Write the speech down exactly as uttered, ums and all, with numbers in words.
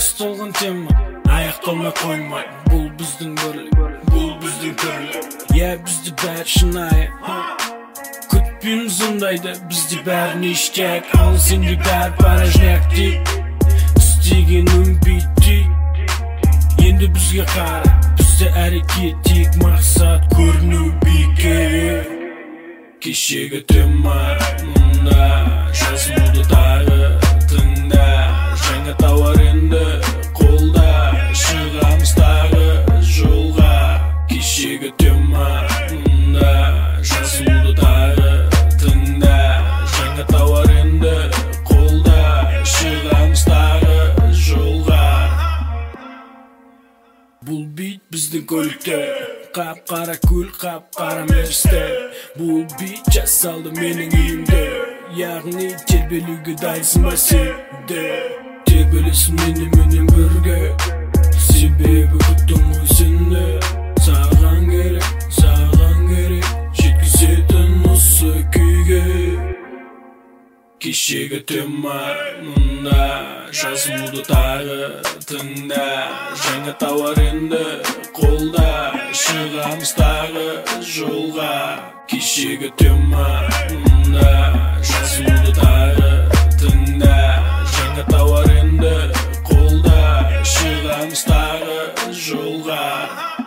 басталған тема аяқталмай қоймайды. Бұл біздің бірлік, бұл біздің тірлік. Я бізді бәрі шынайы, күтпейміз ондайды. Бізде бәрі ништяк, ал сенде бәрі порожняк дейік. Істеген өнбейді дейік. Енді бізге қара, бізде әрекет дейік. Мақсат көріну биікке. Кешегі тема мұнда, жазылды тағы тыңда. Жаңа тауар енді қолда, шығамыз тағы жолға. Кешегі тема мұнда, жазылды тағы тыңда. Жаңа тауар енді қолда, шығамыз тағы жолға. Бұл бит біздің көлікте, қап-қара көл, қап-қара мерсте. Бұл бит жасалды менің үйімде, яғни тербелуге дайынсың ба сен де. Тербелесің меніменен бірге, себебі күттім ғой сені. Саған керек, саған керек, жеткізетін осы күйге. Кешегі тема мұнда, жазылды тағы тыңда. Жаңа тауар енді қолда, шығамыз тағы жолға. Кешегі тема мұнда, жазылды тағы тыңда. Жаңа тауар енді қолда, шығамыз тағы жолға.